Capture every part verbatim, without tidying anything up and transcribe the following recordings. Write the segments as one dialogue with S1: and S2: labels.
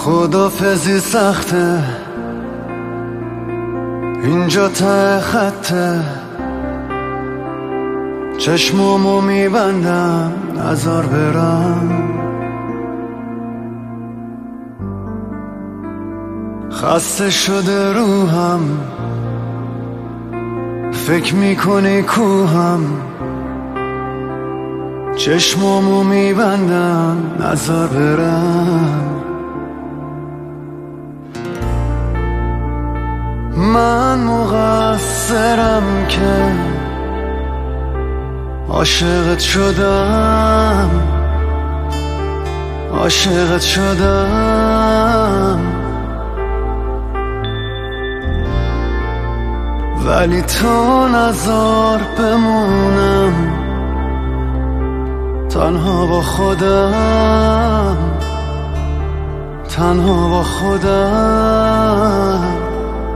S1: خدافزی سخته، اینجا ته خطه، چشمامو میبندم نزار برم. خسته شده روحم، فکر میکنی کوهم، چشمامو میبندم نزار برم. من مقصرم که عاشقت شدم، عاشقت شدم، ولی تو نذار بمونم تنها با خودم، تنها با خودم.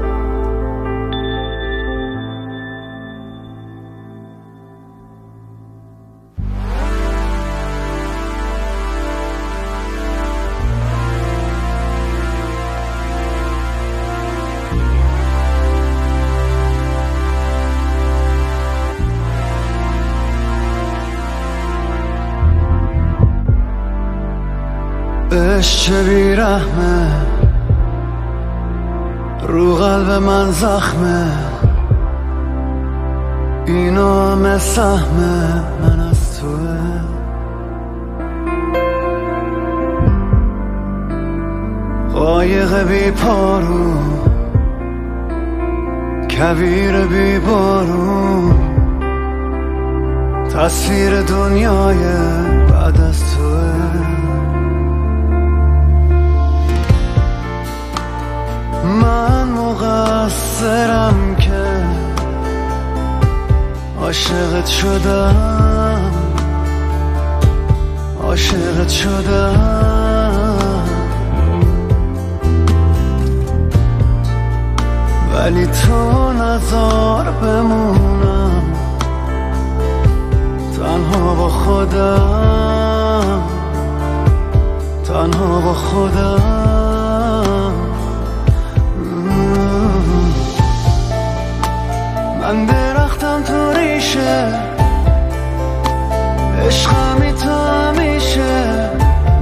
S1: عشق چه بیرحمه، رو قلب من زخمه، اینا همه سهمه من از توه. قایق بی پارو، کویر بی بارون، تصویر دنیای بعد از توه. من مقصرم که عاشقت شدم، عاشقت شدم، ولی تو نذار بمونم تنها با خودم، تنها با خودم. من درختم تو ریشه، عشقمی تو همیشه،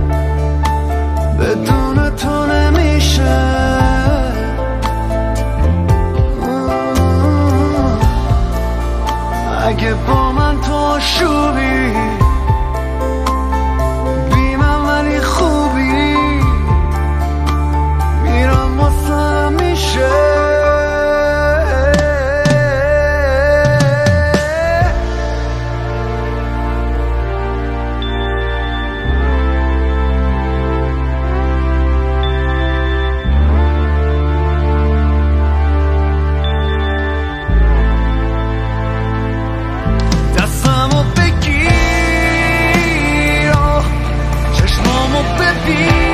S1: بدون تو نمیشه. اگه با من تو آشوبی، بی من ولی خوبی، میرم واسه همیشه.
S2: Be